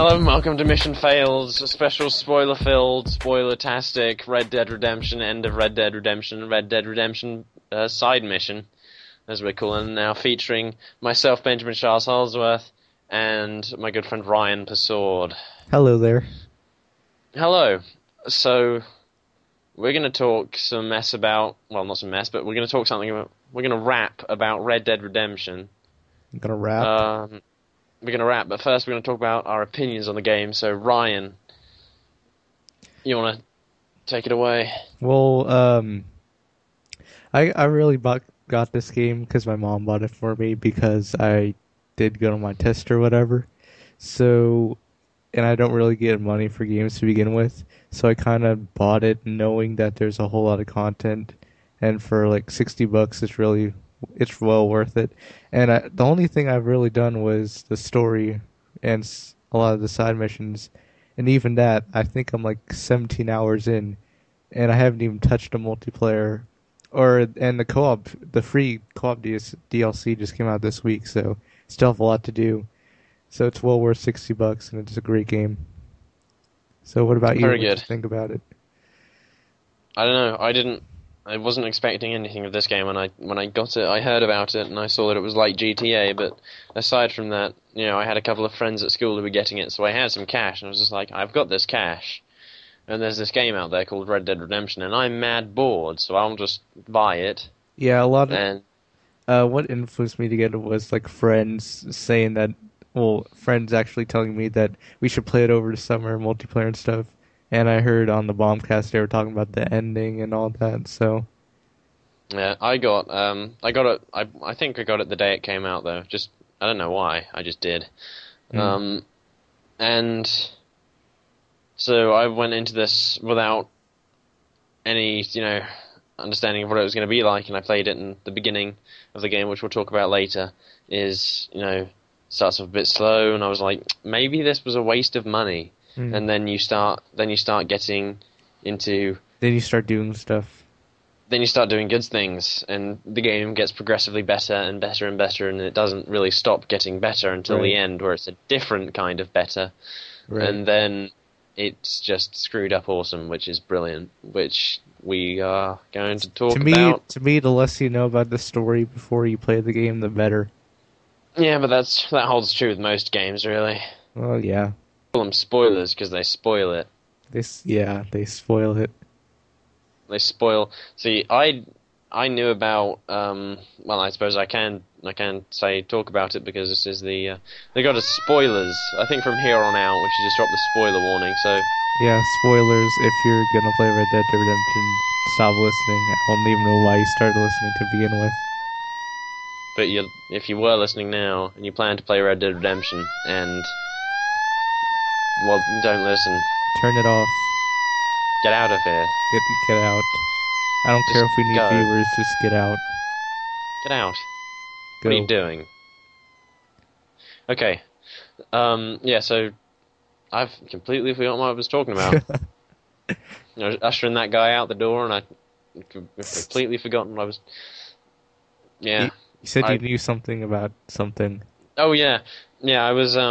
Hello and welcome to Mission Fails, a special spoiler-filled, spoiler-tastic Red Dead Redemption, end of Red Dead Redemption side mission, as we're calling it now, featuring myself, Benjamin Charles Holsworth, and my good friend Ryan Persaud. Hello there. Hello. So, we're going to talk some mess about, well, not some mess, but we're going to talk something about, we're going to rap about Red Dead Redemption. I'm gonna rap. We're going to wrap, but first we're going to talk about our opinions on the game. So, Ryan, you want to take it away? Well, I really got this game because my mom bought it for me because I did good on my test or whatever. So, and I don't really get money for games to begin with, so I kind of bought it knowing that there's a whole lot of content, and for like $60, it's well worth it. And the only thing I've really done was the story and a lot of the side missions, and even that, I think I'm like 17 hours in, and I haven't even touched a multiplayer. And the free co-op DLC just came out this week, so still have a lot to do. So it's well worth $60, and it's a great game. So what about you? Very What do you good. think about it? I don't know. I wasn't expecting anything of this game when I got it. I heard about it and I saw that it was like GTA, but aside from that, I had a couple of friends at school who were getting it, so I had some cash, and I was just like, I've got this cash, and there's this game out there called Red Dead Redemption, and I'm mad bored, so I'll just buy it. Yeah, a lot of And what influenced me to get it was like friends saying that, well, friends actually telling me that we should play it over the summer, multiplayer and stuff. And I heard on the Bombcast they were talking about the ending and all that. So yeah, I got it. I think I got it the day it came out though. Just I don't know why. I just did. mm. And so I went into this without any, understanding of what it was going to be like, and I played it, and the beginning of the game, which we'll talk about later, is, starts off a bit slow, and I was like, maybe this was a waste of money. Mm. And then you start getting into, Then you start doing stuff. then you start doing good things, and the game gets progressively better and better and better, and it doesn't really stop getting better until Right. the end, where it's a different kind of better. Right. And then it's just screwed up awesome, which is brilliant, which we are going to talk about. To me, the less you know about the story before you play the game, the better. Yeah, but that holds true with most games, really. Well, yeah. Call them spoilers because they spoil it. They spoil it. They spoil. See, I knew about. Well, I suppose I can talk about it because this is they got us spoilers. I think from here on out we should just drop the spoiler warning. So Yeah, spoilers. If you're gonna play Red Dead Redemption, stop listening. I don't even know why you started listening to begin with. but if you were listening now and you plan to play Red Dead Redemption and well, don't listen. Turn it off. Get out of here. Get out. I don't Just care if we need go. viewers. Just get out. Get out. Go. What are you doing? Okay. Yeah. So I've completely forgotten what I was talking about. Ushering that guy out the door, and I completely forgotten what I was. Yeah. You said you knew something about something. Oh yeah, yeah.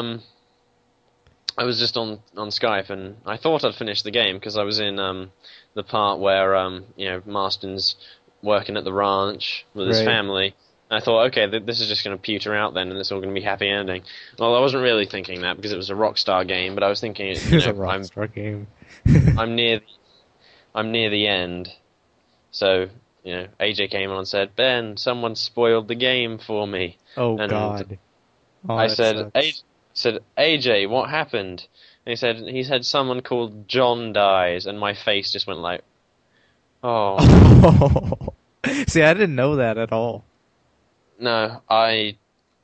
I was just on Skype, and I thought I'd finished the game because I was in the part where Marston's working at the ranch with his Right. family. And I thought, okay, this is just going to pewter out then, and it's all going to be happy ending. Well, I wasn't really thinking that because it was a Rockstar game, but I was thinking, It's a Rockstar game. I'm near the end, so AJ came on and said, Ben, someone spoiled the game for me. Oh And God. Oh, I that said, sucks. AJ, what happened? And he said someone called John dies, and my face just went like, oh. See, I didn't know that at all. No, I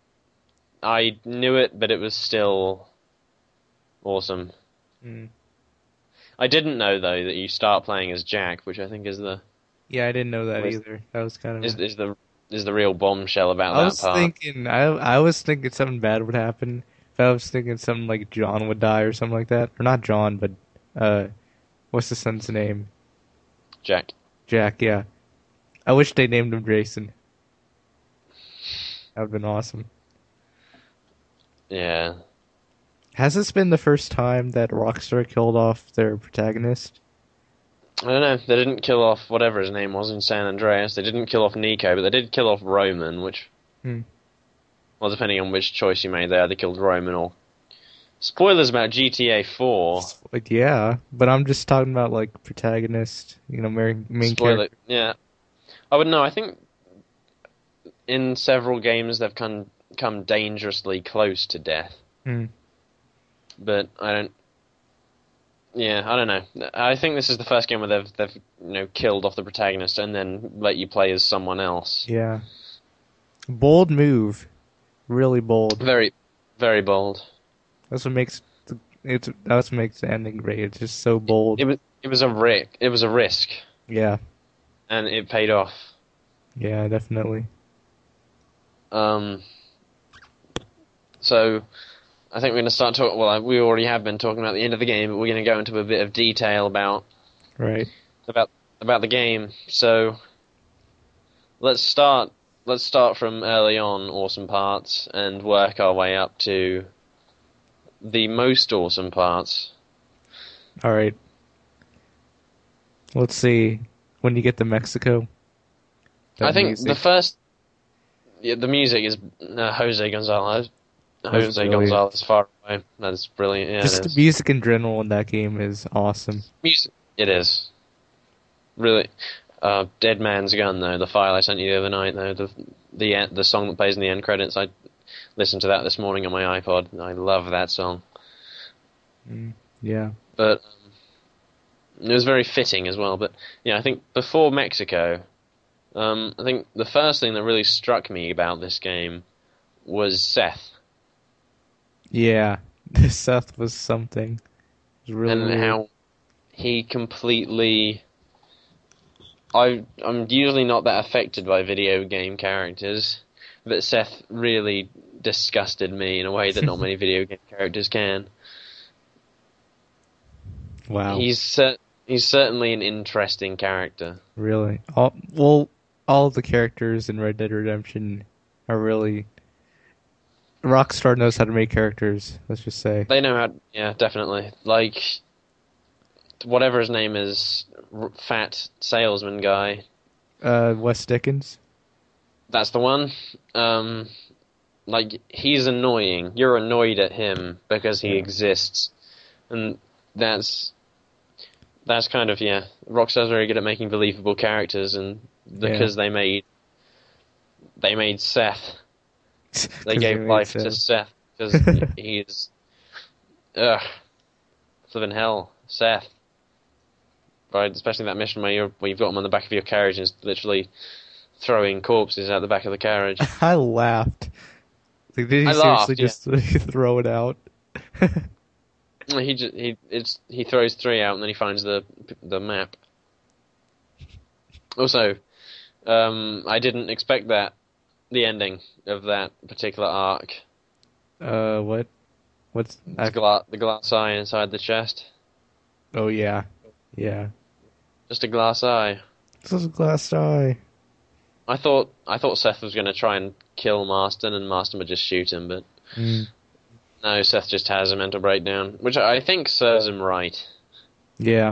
knew it, but it was still awesome. Mm. I didn't know though that you start playing as Jack, which I think is the Yeah, I didn't know that Was- either. That was kind of. is the real bombshell about I that was part. thinking, I was thinking something bad would happen. If I was thinking something like John would die or something like that, or not John, but what's the son's name? Jack. Jack. Yeah. I wish they named him Jason. That would've been awesome. Yeah. Has this been the first time that Rockstar killed off their protagonist? I don't know. They didn't kill off whatever his name was in San Andreas. They didn't kill off Nico, but they did kill off Roman, which, Hmm. well, depending on which choice you made, they either killed Roman or. Spoilers about GTA 4. Like, yeah, but I'm just talking about like protagonist, main Spoiler. character. Yeah. I would know. I think in several games they've come dangerously close to death, Hmm. but I don't. Yeah, I don't know. I think this is the first game where they've killed off the protagonist and then let you play as someone else. Yeah, bold move, really bold. Very, very bold. That's what makes that's what makes the ending great. It's just so bold. It was a risk, Yeah, and it paid off. yeah, definitely. Um, so I think we're going to start talking. Well, we already have been talking about the end of the game, but we're going to go into a bit of detail Right. about about the game. So let's start. Let's start from early on, awesome parts, and work our way up to the most awesome parts. All right. Let's see. When you get to Mexico, I that think music. the first, yeah, the music is Jose Gonzalez. That's Jose brilliant. Gonzalez Far Away. That's brilliant. Yeah, Just it the is. music in general in that game is awesome. Music. It is. Really. Dead Man's Gun, though, the file I sent you the other night, though, the song that plays in the end credits, I listened to that this morning on my iPod. I love that song. Mm, yeah. But it was very fitting as well. But yeah, I think before Mexico, I think the first thing that really struck me about this game was Seth Yeah. This Seth was something. It was really and weird. how he completely. I'm usually not that affected by video game characters, but Seth really disgusted me in a way that not many video game characters can. Wow. He's certainly an interesting character. Really. All the characters in Red Dead Redemption are really Rockstar knows how to make characters, let's just say. They know how, yeah, definitely. Like whatever his name is, fat salesman guy. Wes Dickens. That's the one. Um, like he's annoying. You're annoyed at him because he Yeah. exists, and that's kind of, yeah. Rockstar's very good at making believable characters, and Yeah. because they made Seth, they 'Cause they gave made life to sense. Seth because he's ugh, living hell, Seth. Right, especially that mission where you've got him on the back of your carriage and is literally throwing corpses out the back of the carriage. I laughed. Like, did he I seriously laughed, yeah. just throw it out? He throws three out and then he finds the map. Also, I didn't expect the ending of that particular arc. What? What's The glass eye inside the chest. Oh yeah. Yeah. Just a glass eye. This is a glass eye. I thought Seth was going to try and kill Marston and Marston would just shoot him, but Mm. no, Seth just has a mental breakdown, which I think serves him right. Yeah.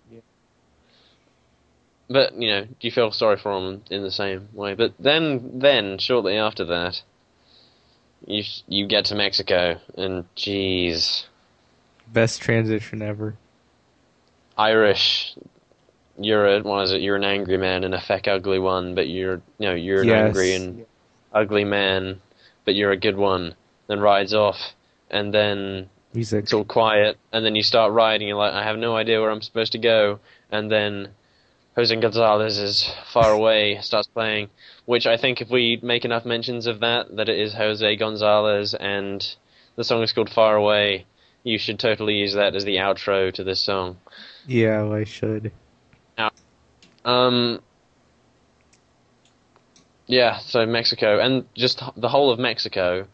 But, you feel sorry for him in the same way. But then shortly after that, you get to Mexico, and jeez, Best transition ever. Irish. You're an angry man and a feck ugly one, but you're an Yes. angry and ugly man, but you're a good one. Then rides off, and then Music. it's all quiet, and then you start riding, you're like, I have no idea where I'm supposed to go, and then Jose Gonzalez is Far Away starts playing, which I think if we make enough mentions of that it is Jose Gonzalez, and the song is called Far Away, you should totally use that as the outro to this song. Yeah, I should. Yeah, so Mexico, and just the whole of Mexico,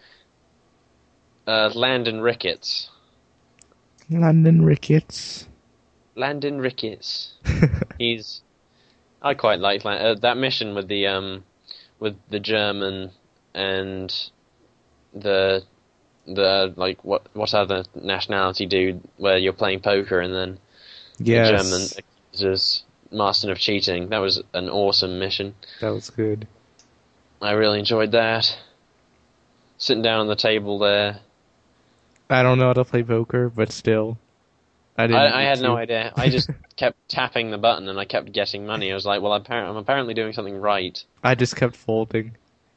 Landon Ricketts. London Ricketts. Landon Ricketts. I quite like that mission with the German and the the like what other nationality dude where you're playing poker and then the German Yes, accuses Marston of cheating. That was an awesome mission. that was good. I really enjoyed that. Sitting down on the table there. I don't know how to play poker, but still, I didn't I need had no to. idea. I just kept tapping the button and I kept getting money. I was like, well, I'm apparently doing something right. I just kept folding.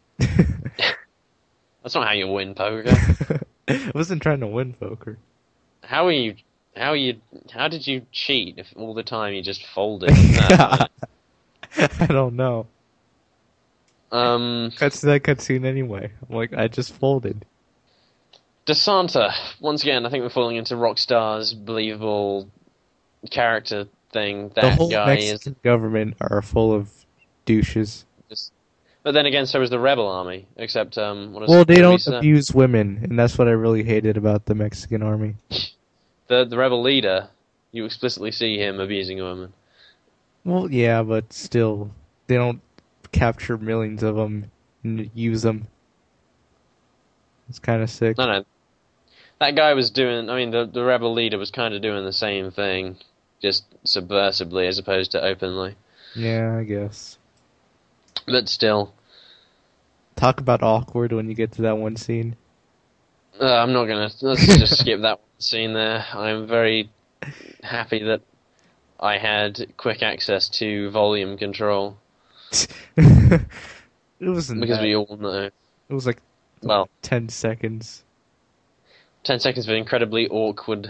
That's not how you win poker. I wasn't trying to win poker. How are you? How are you? How did you cheat if all the time you just folded? No. I don't know. Um, That's that cutscene anyway. I'm like, I just folded. DeSanta. Once again, I think we're falling into Rockstar's believable character thing. The That whole guy is Mexican government are full of douches. just. But then again, so is the Rebel Army. Except, Well, they what did we don't say? abuse women, and that's what I really hated about the Mexican army. The Rebel leader. You explicitly see him abusing a woman. Well, yeah, but still, they don't capture millions of them and use them. It's kind of sick. No, no. That guy was doing. I mean, the Rebel leader was kind of doing the same thing, just subversively as opposed to openly. Yeah, I guess. But still. Talk about awkward when you get to that one scene. I'm not gonna. Let's just skip that scene there. I'm very happy that I had quick access to volume control It wasn't because that. we all know. It was like Well, 10 seconds. 10 seconds of incredibly awkward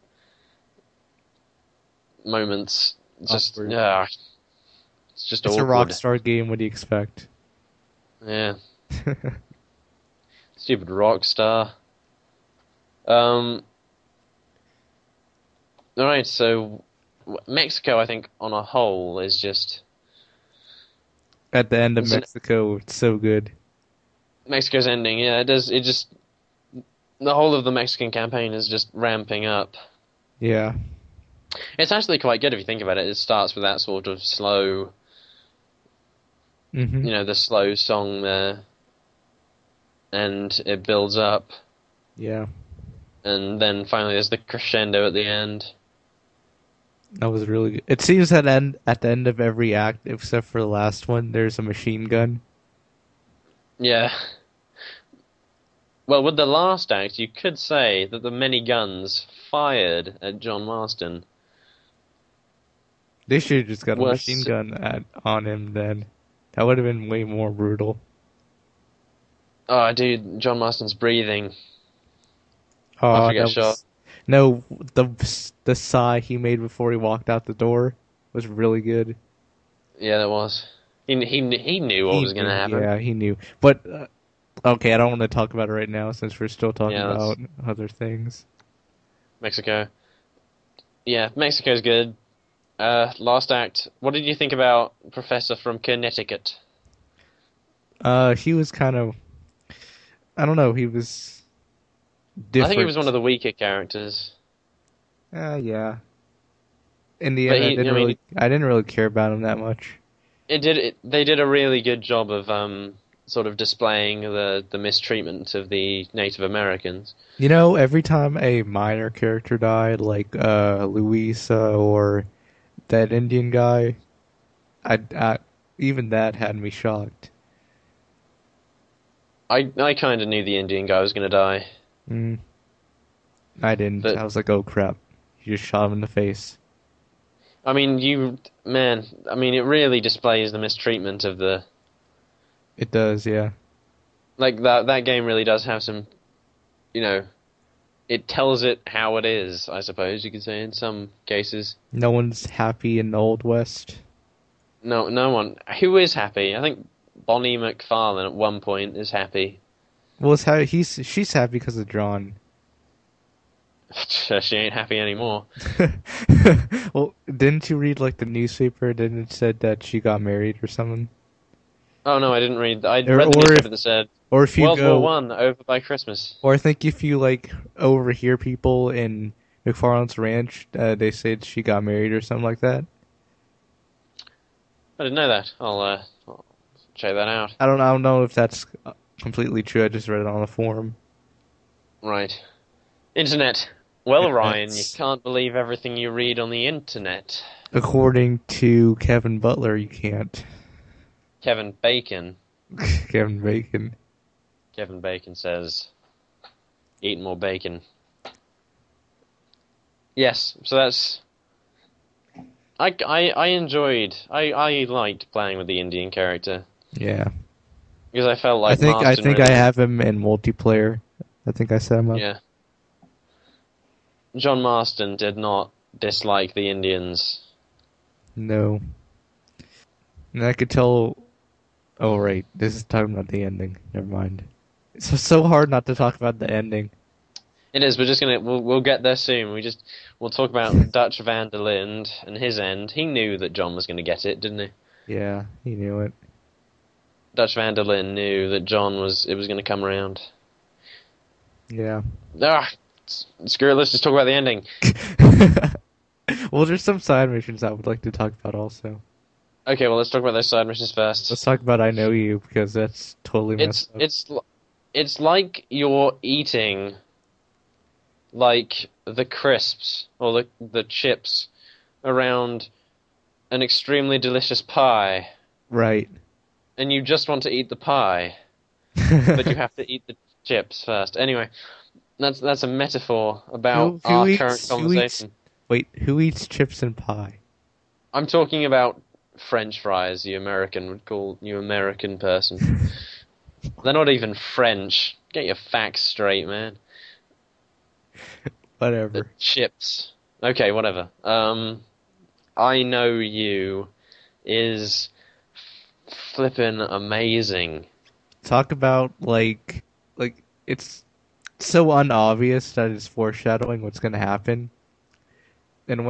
moments. Just Awkward. yeah, it's just It's a awkward. Rockstar game. What do you expect? Yeah, stupid Rockstar. Um. All right, so Mexico, I think, on a whole, is just At the end of it's an, Mexico, it's so good. Mexico's ending. Yeah, it does. It just the whole of the Mexican campaign is just ramping up. Yeah. It's actually quite good if you think about it. It starts with that sort of slow, Hmm. the slow song there, and it builds up, Yeah. and then finally there's the crescendo at the end. That was really good. It seems that at the end of every act, except for the last one, there's a machine gun. Yeah. Well, with the last act, you could say that the many guns fired at John Marston They should have just got a machine was. gun on him then. That would have been way more brutal. Oh, dude, John Marston's breathing after Oh, he gets shot. no, the sigh he made before he walked out the door was really good. Yeah, that was. He knew what He was going to knew, happen. yeah, he knew. But okay, I don't want to talk about it right now since we're still talking Yeah, that's about other things. Mexico. Yeah, Mexico's good. Last act. What did you think about Professor from Connecticut? He was kind of, I don't know, he was I think he was one different. of the weaker characters, Yeah. In the but end, I mean, I didn't really care about him that much. they did a really good job of sort of displaying the mistreatment of the Native Americans. You know, every time a minor character died, like Luisa or that Indian guy, I even that had me shocked. I kind of knew the Indian guy was going to die, Mm, I didn't. but I was like, oh crap! You just shot him in the face. I mean, I mean, it really displays the mistreatment of the It does, yeah. like that game really does have some, you know, it tells it how it is, I suppose you could say in some cases. No one's happy in the Old West. No one who is happy. I think Bonnie McFarlane at one point is happy. Well, she's happy because of John. She ain't happy anymore. Well, didn't you read like the newspaper? Didn't it said that she got married or something? Oh no, I didn't read. I Or read the or newspaper if that said or if you World War go, One over by Christmas. or I think if you like overhear people in McFarland's ranch, they said she got married or something like that. I didn't know that. I'll check that out. I don't know if that's completely true. I just read it on a forum. Right. Internet. Well, Ryan, you Internets. can't believe everything you read on the internet. According to Kevin Butler, you can't. Kevin Bacon. Kevin Bacon. Kevin Bacon says, eat more bacon. Yes, so that's... I enjoyed... I liked playing with the Indian character. Yeah. Because I felt I like think I Marston think I really... have him in multiplayer. I think I set him up. Yeah. John Marston did not dislike the Indians. No. And I could tell. Oh right, this is talking about the ending. Never mind. It's so hard not to talk about the ending. It is, we're just gonna... We'll get there soon. We'll talk about Dutch van der Linde and his end. He knew that John was gonna get it, didn't he? Yeah, he knew it. Dutch van der Linde knew that it was gonna come around. Yeah. Ah, screw it, let's just talk about the ending. Well, there's some side missions I would like to talk about also. Okay, well, let's talk about those side missions first. Let's talk about I Know You because that's totally messed up. It's like you're eating like the crisps or the chips around an extremely delicious pie, Right. and you just want to eat the pie, but you have to eat the chips first. Anyway, that's a metaphor about Who our eats current conversation. wait, who eats chips and pie? I'm talking about French fries, you American would call you American person. They're not even French. Get your facts straight, man. The Whatever. chips. Okay, whatever. I Know You is flippin' amazing. Talk about like it's so unobvious that it's foreshadowing what's gonna happen. And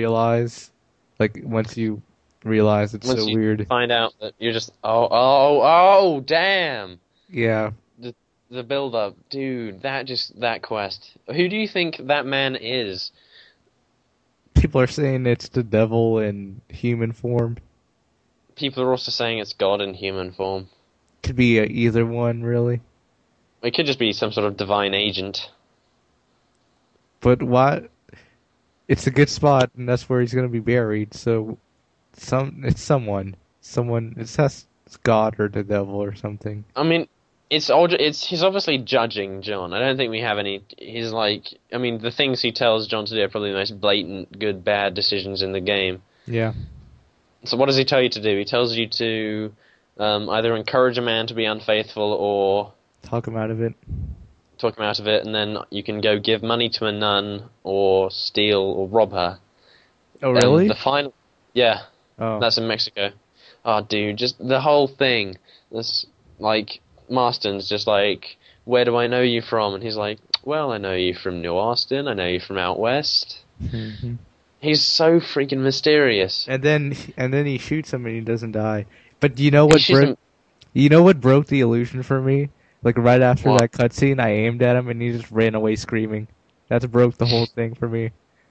once you realize it's Once so you weird. find out that you're just oh damn. Yeah. The build up, dude, that quest. Who do you think that man is? People are saying it's the devil in human form. People are also saying it's God in human form. Could be either one, really. It could just be some sort of divine agent. But why? It's a good spot, and that's where he's gonna be buried. So, it's someone. It's God or the devil or something. I mean, he's obviously judging John. I don't think we have any. He's like, I mean, the things he tells John to do are probably the most blatant, good, bad decisions in the game. Yeah. So what does he tell you to do? He tells you to either encourage a man to be unfaithful or Talk him out of it. talk him out of it, and then you can go give money to a nun or steal or rob her. Oh, really? The final, yeah, Oh. that's in Mexico. Oh, dude, just the whole thing. This like Marston's just like, where do I know you from? And he's like, well, I know you from New Austin. I know you from out west. Hmm. He's so freaking mysterious. And then he shoots him and he doesn't die. But you know what broke the illusion for me? Like right after What? that cutscene, I aimed at him and he just ran away screaming. That broke the whole thing for me.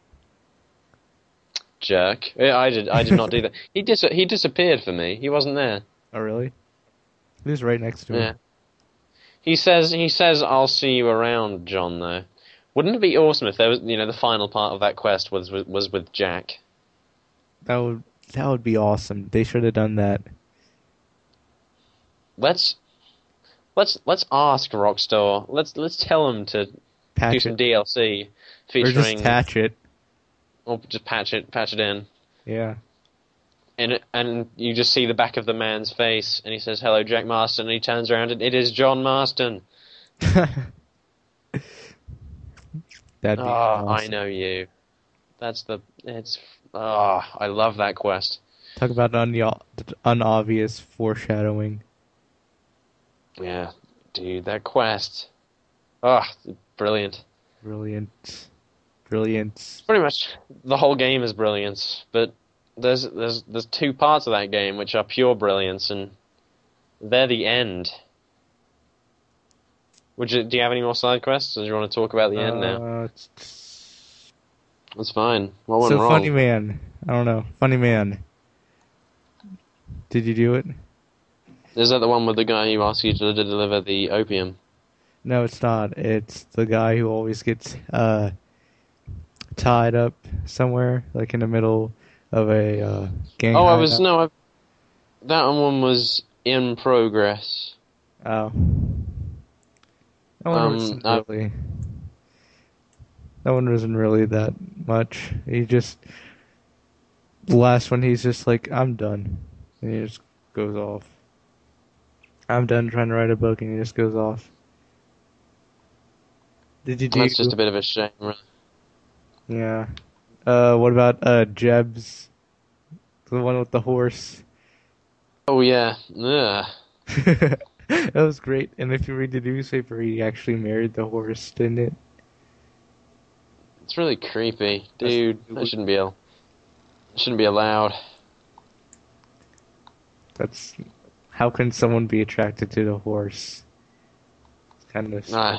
Jerk. Yeah, I did not do that. He disappeared for me. He wasn't there. Oh, really? He was right next to Yeah. him. He says I'll see you around, John, though. Wouldn't it be awesome if there was, the final part of that quest was with Jack? That would be awesome. They should have done that. Let's ask Rockstar. Let's tell them to do Patch some it. DLC Or featuring just patch it. or just patch it in. Yeah. And you just see the back of the man's face, and he says, "Hello, Jack Marston," and he turns around, and it is John Marston. That'd be I awesome. Know You. I love that quest. Talk about unobvious foreshadowing. Yeah, dude, that quest. Ah, brilliant. Brilliant. Brilliant. Pretty much the whole game is brilliance, but there's two parts of that game which are pure brilliance, and they're the end. Do you have any more side quests, or do you want to talk about the end now? That's fine. What went So wrong? Funny Man. I don't know. Funny Man. Did you do it? Is that the one with the guy who asks you to deliver the opium? No, it's not. It's the guy who always gets tied up somewhere, like in the middle of a gang Oh, I was hideout. no, that one was in progress. Oh, that one Um, wasn't I, really. That one wasn't really that much. He just the last one. He's just like, I'm done, and he just goes off. I'm done trying to write a book, and he just goes off. Did you that's just do? a bit of a shame, really. Yeah. What about Jeb's, the one with the horse? Oh yeah, ugh. That was great. And if you read the newspaper, he actually married the horse, didn't it? It's really creepy, That's dude. That shouldn't be allowed. that's how can someone be attracted to the horse? It's kind of Nah, strange.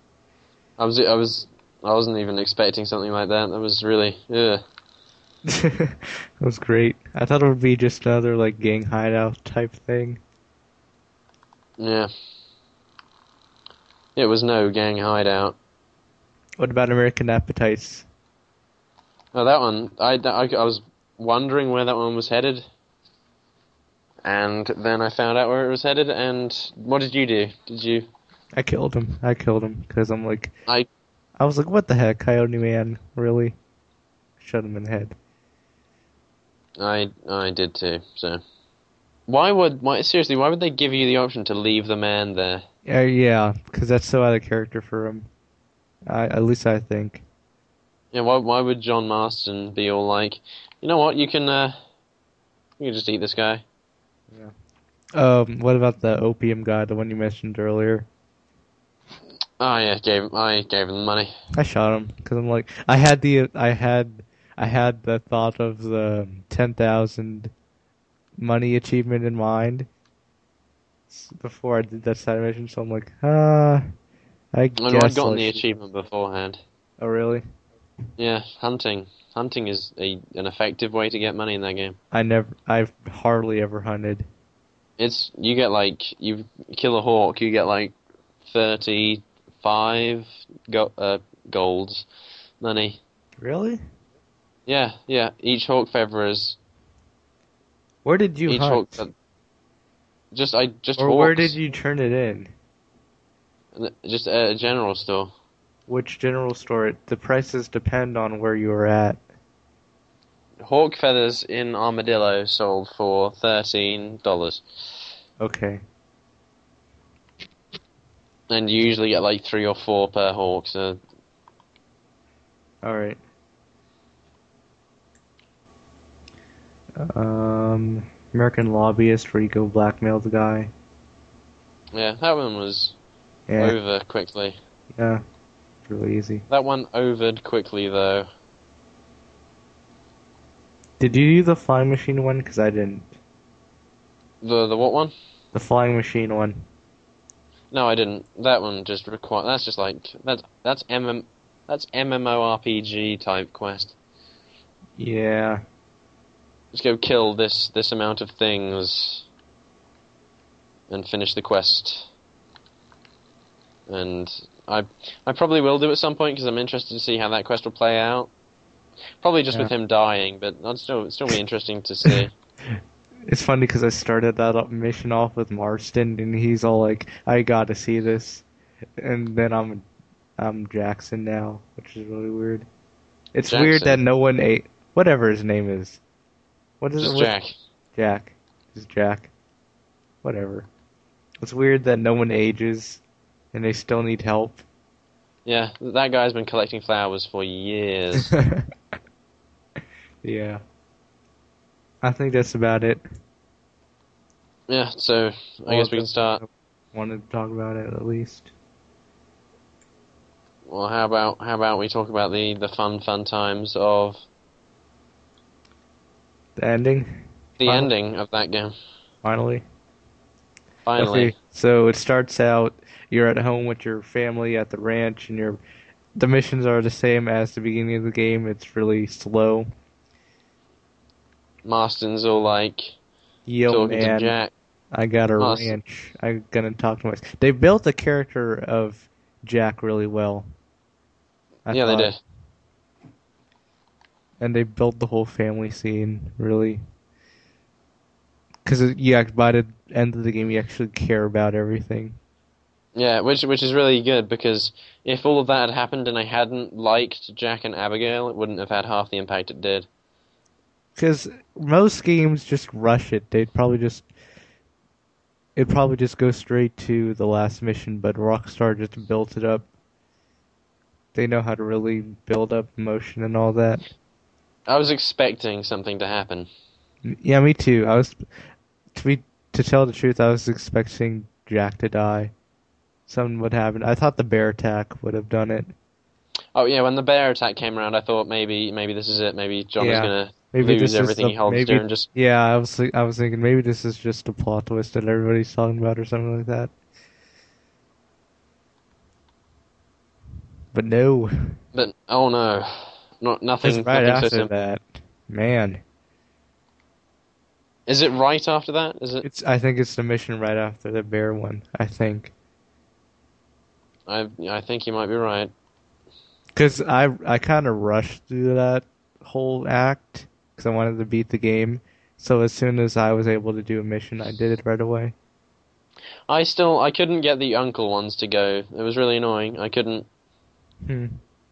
I wasn't even expecting something like that. That was really, ugh. That was great. I thought it would be just another like gang hideout type thing. Yeah. It was no gang hideout. What about American Appetites? Oh, that one. I was wondering where that one was headed, and then I found out where it was headed. And what did you do? Did you? I killed him. I killed him because I'm like, I I was like, what the heck, Coyote Man? Really? Shot him in the head. I did too. So seriously? Why would they give you the option to leave the man there? Yeah, because that's so out of character for him. At least I think. Yeah. Why would John Marston be all like, you know what? You can just eat this guy. Yeah. What about the opium guy, the one you mentioned earlier? Oh yeah, I gave him the money. I shot him because I'm like, I had the thought of the 10,000 money achievement in mind before I did that side mission, so I'm like, I I know I'd guess gotten I'll the shoot. achievement beforehand. Oh, really? Yeah, hunting. Hunting is an effective way to get money in that game. I've hardly ever hunted. You get like you kill a hawk, you get like 35 golds money. Really? Yeah, yeah. Where did you Each hawk hunt? just Or where did hawks. you turn it in? Just at a general store. Which general store? The prices depend on where you are at. Hawk feathers in Armadillo sold for $13, Okay. and you usually get like 3 or 4 per hawk. So Alright. American Lobbyist, where you go blackmail the guy. yeah, that one was Yeah, over quickly. yeah, really easy. That one overed quickly though. Did you do the flying machine one? Because I didn't. The what one? The flying machine one. No, I didn't. That one just require. That's just like that's MMORPG type quest. Yeah. Just go kill this amount of things and finish the quest. And I probably will do at some point because I'm interested to see how that quest will play out. Probably just Yeah. with him dying, but it'd still be interesting to see. It's funny because I started that mission off with Marston, and he's all like, "I got to see this," and then I'm Jackson now, which is really weird. It's weird that Jackson, no one ate whatever his name is. What is it? just What Jack. Jack? Just Jack. Whatever. It's weird that no one ages, and they still need help. Yeah, that guy's been collecting flowers for years. Yeah. I think that's about it. Yeah, so I guess we can start. Wanted to talk about it at least. Well, how about we talk about the fun times of The ending. the Final- ending of that game. Finally. Finally, Okay, so it starts out you're at home with your family at the ranch, and the missions are the same as the beginning of the game. It's really slow. Marston's all like Yo, talking to man, Jack. I got a Marston, ranch. I'm gonna talk to my. They built a character of Jack really well. Yeah, they did. And they built the whole family scene really, because by the end of the game, you actually care about everything. Yeah, which is really good, because if all of that had happened and I hadn't liked Jack and Abigail, it wouldn't have had half the impact it did. Because most games just rush it. It'd probably just go straight to the last mission, but Rockstar just built it up. They know how to really build up emotion and all that. I was expecting something to happen. Yeah, me too. To tell the truth, I was expecting Jack to die. Something would happen. I thought the bear attack would have done it. Oh yeah, when the bear attack came around, I thought maybe this is it. Maybe John is Yeah, gonna maybe lose this is everything the he holds dear maybe. and just. Yeah, I was thinking maybe this is just a plot twist that everybody's talking about or something like that. But no, But oh no, it's right nothing so after simple. that. Man, Is it right after that? Is it? I think it's the mission right after the bear one. I think. I think you might be right. Because I kind of rushed through that whole act because I wanted to beat the game. So as soon as I was able to do a mission, I did it right away. I couldn't get the uncle ones to go. It was really annoying. Hmm.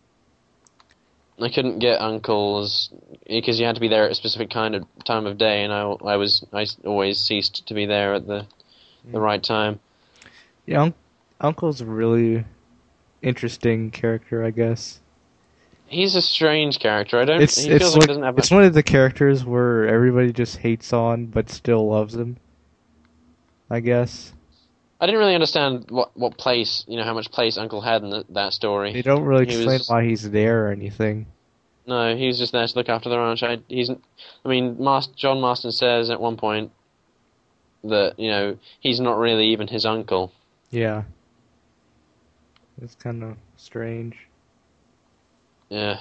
I couldn't get uncles because you had to be there at a specific kind of time of day, and I always ceased to be there at the right time. Yeah, Uncle's a really interesting character, I guess. He's a strange character. I don't. It's He it's feels like he like doesn't have. it's one of the characters where everybody just hates on but still loves him, I guess. I didn't really understand what place, how much place Uncle had in that story. They don't really He explain was why he's there or anything. no, he was just there to look after the ranch. John Marston says at one point that he's not really even his uncle. Yeah. It's kind of strange. Yeah,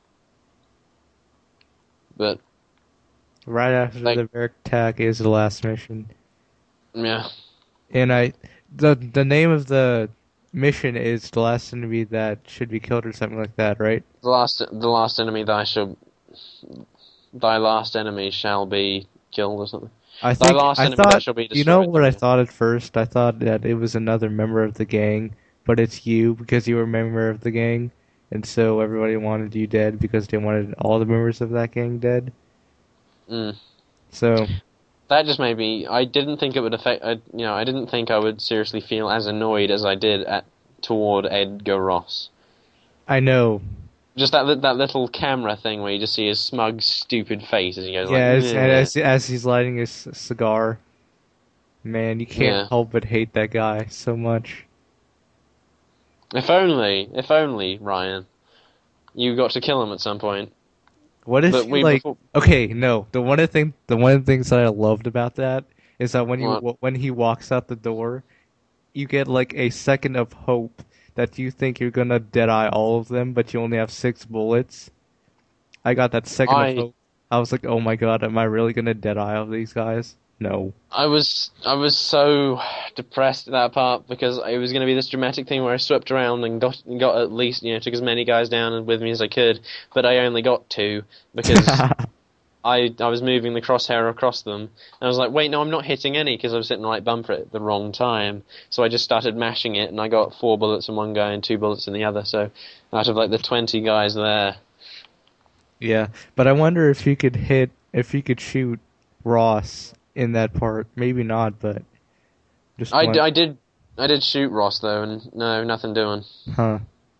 but Right after the bear attack is the last mission. yeah. And the name of the mission is the last enemy that should be killed or something like that, right? The last enemy thy last enemy shall be killed or something. I Enemy that shall be destroyed. You know what I thought at first? I thought that it was another member of the gang, but it's you because you were a member of the gang, and so everybody wanted you dead because they wanted all the members of that gang dead. Mm. So that just made me. I didn't think it would affect. I didn't think I would seriously feel as annoyed as I did toward Edgar Ross. I know. Just that little camera thing where you just see his smug, stupid face as he goes as he's lighting his cigar. Man, you can't help but hate that guy so much. If only, Ryan, you got to kill him at some point. What if okay, no. The one of the things that I loved about that is that when he walks out the door, you get like a second of hope that you think you're gonna deadeye all of them, but you only have 6 bullets. I got that second of hope. I was like, oh my god, am I really gonna deadeye all these guys? No. I was so depressed at that part because it was going to be this dramatic thing where I swept around and got at least took as many guys down with me as I could, but I only got 2 because I was moving the crosshair across them. And I was like, wait, no, I'm not hitting any because I was hitting the right bumper at the wrong time. So I just started mashing it, and I got 4 bullets in one guy and 2 bullets in the other. So out of like the 20 guys there. Yeah, but I wonder if you could shoot Ross in that part. Maybe not, but just I did shoot Ross though, and no, nothing doing. Huh.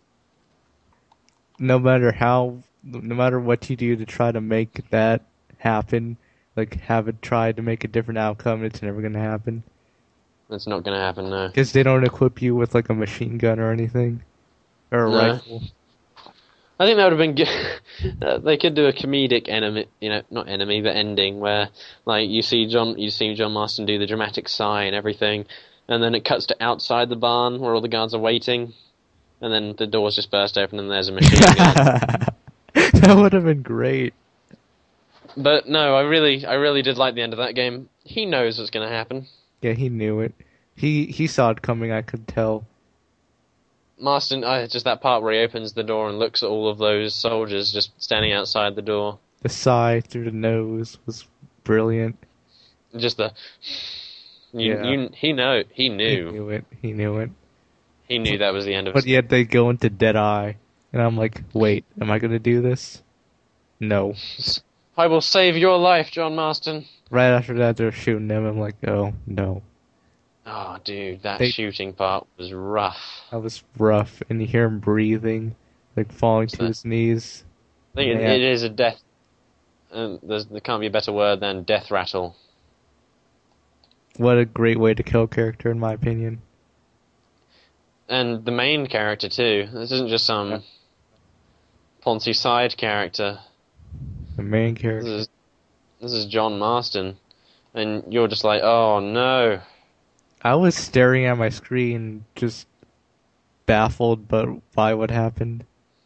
No matter what you do to try to make that happen, like have it try to make a different outcome, it's never gonna happen. It's not gonna happen, no. Because they don't equip you with like a machine gun or anything, or a rifle. I think that would have been good. They could do a comedic not enemy, but ending where like you see John Marston do the dramatic sigh and everything, and then it cuts to outside the barn where all the guards are waiting, and then the doors just burst open and there's a machine gun. That would have been great. But no, I really did like the end of that game. He knows what's going to happen. Yeah, he knew it. He saw it coming. I could tell. Marston, just that part where he opens the door and looks at all of those soldiers just standing outside the door. The sigh through the nose was brilliant. Just the Yeah. he He knew knew it. He knew it. he knew that was the end of But his. yet they go into Deadeye, and I'm like, wait, am I gonna do this? No. I will save your life, John Marston. Right after that, they're shooting him. I'm like, oh no. Oh, dude, that They- shooting part was rough. That was rough, and you hear him breathing, like falling to his knees. I think Man. it is a death. There can't be a better word than death rattle. What a great way to kill a character, in my opinion. And the main character too. This isn't just some Ponzi side character. The main character. This is John Marston, and you're just like, oh no. I was staring at my screen, just baffled by what happened.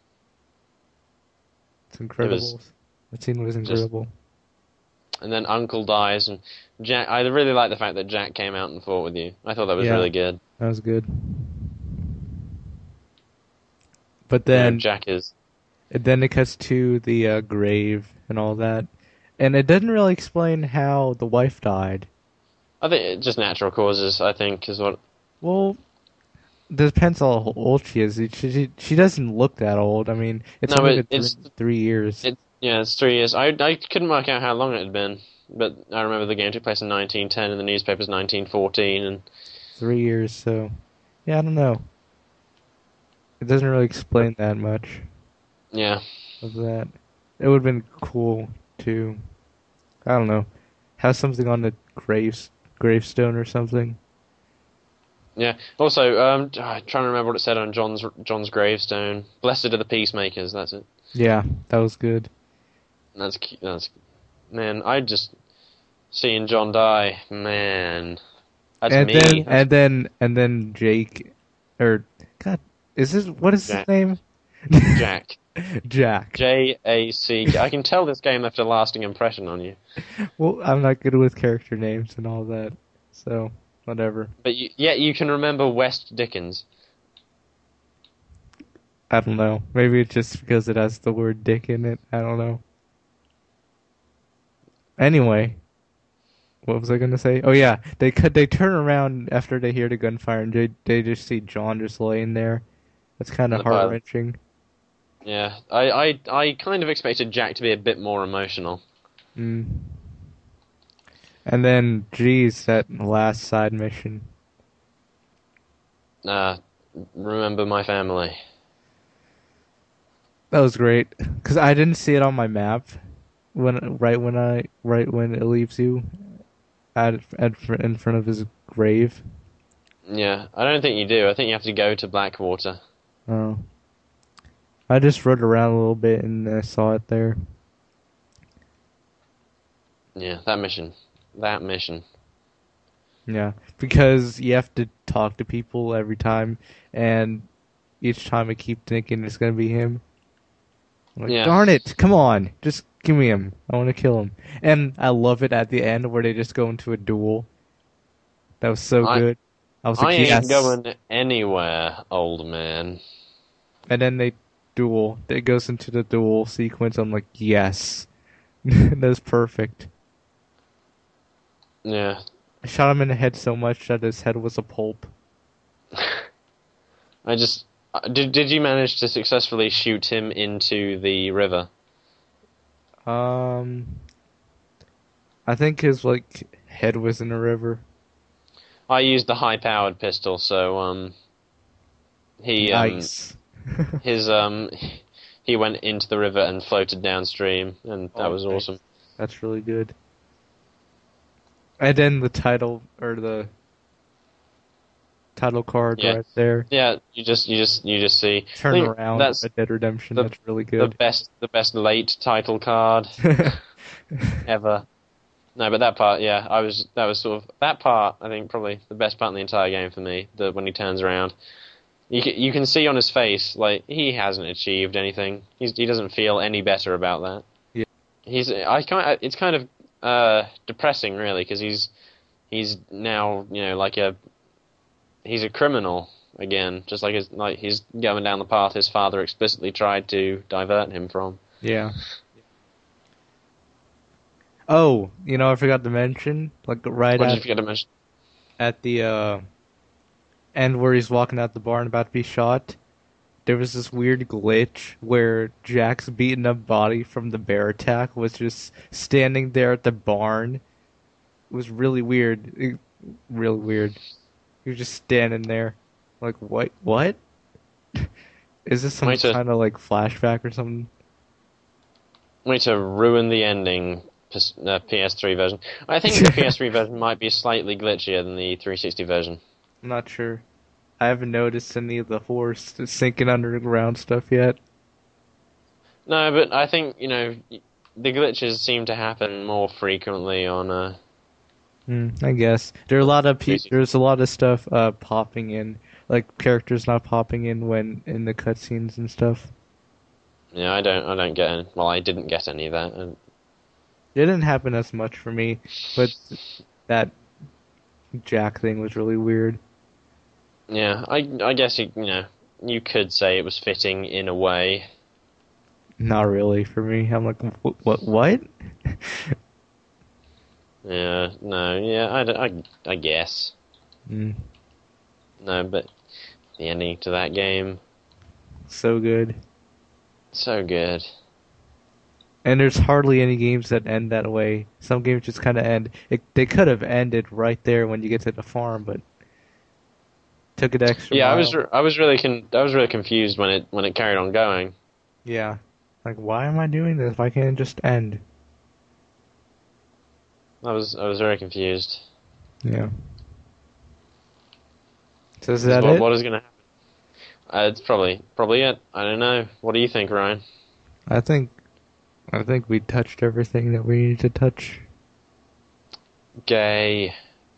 It's incredible. That scene was incredible. And then Uncle dies, and Jack. I really like the fact that Jack came out and fought with you. I thought that was really good. That was good. But then, Jack is. then it cuts to the grave and all that, and it doesn't really explain how the wife died. I think it's just natural causes. I think is what. Well, depends on how old she is. She doesn't look that old. I mean, it's No, only but been it's 3 years. It's 3 years. I couldn't work out how long it had been, but I remember the game took place in 1910, and the newspaper's 1914, and 3 years, so yeah, I don't know. It doesn't really explain that much yeah. of that. It would have been cool to, I don't know, have something on the gravestone or something. Yeah. Also, I'm trying to remember what it said on John's gravestone. Blessed are the peacemakers. That's it. Yeah, that was good. That's man. I just seeing John die. Man, that's And me. and then Jake, or God, what is his Jack. name? Jack. Jack. Jack. I can tell this game left a lasting impression on you. Well, I'm not good with character names and all that, so whatever. But yet you can remember West Dickens. I don't know. Maybe it's just because it has the word dick in it. I don't know. Anyway, what was I gonna say? Oh yeah, they turn around after they hear the gunfire and they just see John just laying there. That's kind of heart wrenching. Yeah, I kind of expected Jack to be a bit more emotional. Mm. And then, geez, that last side mission. Remember my family. That was great because I didn't see it on my map right when it leaves you in front of his grave. Yeah, I don't think you do. I think you have to go to Blackwater. Oh, I just rode around a little bit and I saw it there. Yeah, that mission. Yeah, because you have to talk to people every time, and each time I keep thinking it's gonna be him. I'm like, Yeah. darn it! Come on, just give me him. I want to kill him. And I love it at the end where they just go into a duel. That was so good. I was I like, ain't yes. going anywhere, old man. And then they duel. It goes into the duel sequence. I'm like, yes, that's perfect. Yeah. I shot him in the head so much that his head was a pulp. I just did you manage to successfully shoot him into the river? I think his head was in a river. I used the high-powered pistol, so he Nice. he went into the river and floated downstream, and that was nice. awesome. That's really good. And then the title card right there. Yeah, you just see Turn around. That's Red Dead Redemption. That's really good. the best late title card ever. No, but that part, yeah, that part. I think probably the best part in the entire game for me. When he turns around, you can see on his face like he hasn't achieved anything. He doesn't feel any better about that. Yeah. It's kind of depressing, really, because he's now, he's a criminal, again, just like he's going down the path his father explicitly tried to divert him from. Yeah. Oh, I forgot to mention, like right What did you forget to mention? at the end where he's walking out the barn about to be shot, there was this weird glitch where Jack's beaten up body from the bear attack was just standing there at the barn. It was really weird. Really weird. He was just standing there. Like, what? What? Is this some kind of like flashback or something? Way to ruin the ending, PS3 version. I think the PS3 version might be slightly glitchier than the 360 version. I'm not sure. I haven't noticed any of the horse sinking underground stuff yet. No, but I think, the glitches seem to happen more frequently on I guess there's a lot of stuff popping in, like characters not popping in when in the cutscenes and stuff. Yeah, I don't get any. Well, I didn't get any of that. It didn't happen as much for me, but that Jack thing was really weird. Yeah, I guess you could say it was fitting in a way. Not really for me. I'm like, what? Yeah, no, yeah, I guess. Mm. No, but the ending to that game, So good. so good. And there's hardly any games that end that way. Some games just kind of end. They could have ended right there when you get to the farm, but took it extra. Yeah, mile. I was really confused when it carried on going. Yeah, like why am I doing this? Why can't it just end? I was very confused. Yeah. So is that it? What is going to happen? It's probably it. I don't know. What do you think, Ryan? I think we touched everything that we needed to touch. Gay.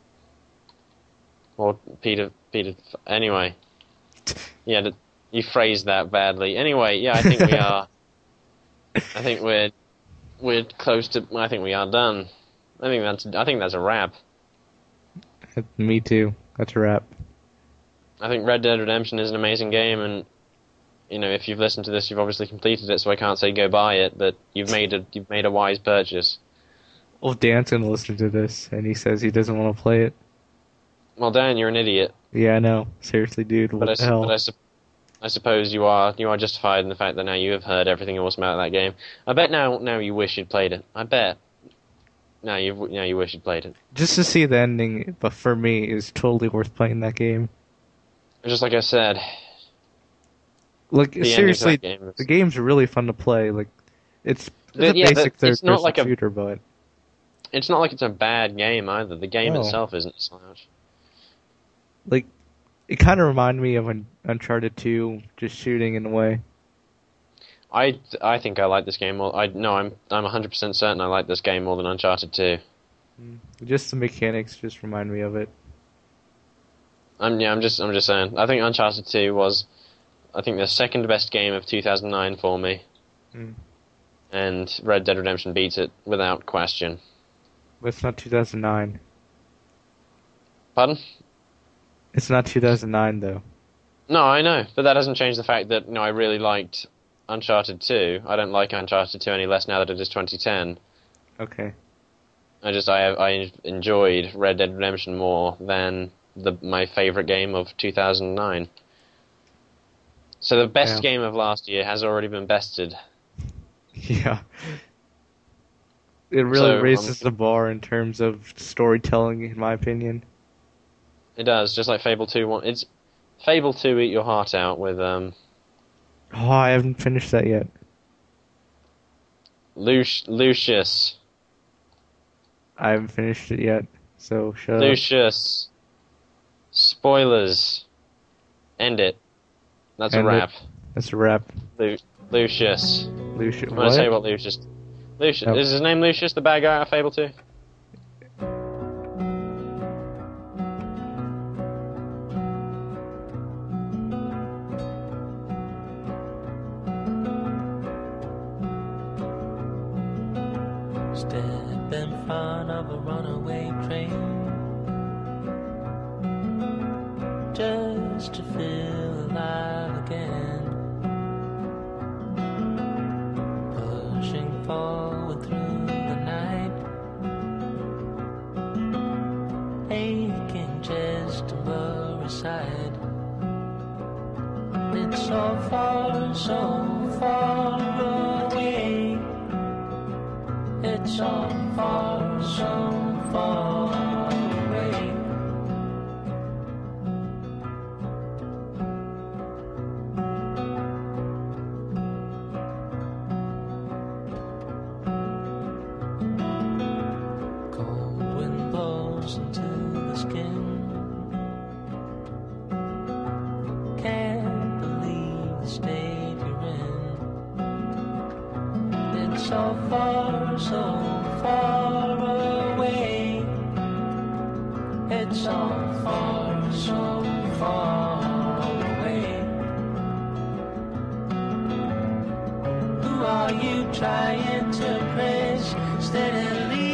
Well, Peter. Anyway, yeah, you phrased that badly. Anyway, yeah, I think we are. I think we're close to. I think we are done. I think that's a wrap. Me too. That's a wrap. I think Red Dead Redemption is an amazing game, and if you've listened to this, you've obviously completed it. So I can't say go buy it, but you've made a wise purchase. Well, Dan's gonna listen to this, and he says he doesn't want to play it. Well, Dan, you're an idiot. Yeah, I know. Seriously, dude. What the hell? But I suppose you are justified in the fact that now you have heard everything awesome about that game. I bet now you wish you'd played it. I bet. Now you wish you'd played it. Just to see the ending, but for me, is totally worth playing that game. Just like I said. Like seriously, the game's really fun to play. Like it's a basic third-person shooter, but it's not like it's a bad game either. The game itself isn't a slouch. Like it kind of reminded me of Uncharted 2, just shooting in a way. I think I like this game more. I'm 100% certain I like this game more than Uncharted 2. Just the mechanics just remind me of it. I'm just saying. I think Uncharted 2 was, the second best game of 2009 for me. And Red Dead Redemption beats it without question. But it's not 2009. Pardon? It's not 2009 though. No, I know, but that doesn't change the fact that I really liked Uncharted 2. I don't like Uncharted 2 any less now that it is 2010. Okay. I enjoyed Red Dead Redemption more than my favorite game of 2009. So the best game of last year has already been bested. Yeah. It really raises the bar in terms of storytelling, in my opinion. It does, just like Fable 2. It's Fable 2 Eat Your Heart Out with Oh, I haven't finished that yet. Lucius. I haven't finished it yet, so shut up. Lucius. Spoilers. End it. That's a wrap. That's a wrap. Lucius. Lucius. I'm going to tell you what Lucius. Nope. Is his name Lucius, the bad guy out of Fable 2? Step in front of a runaway train. Just just to feel alive again. Pushing forward through the night, aching just to blur aside. It's so far away. It's so far away. Cold wind blows into the skin. Can't believe the state you're in. It's so far away. It's so far away. Who are you trying to praise steadily?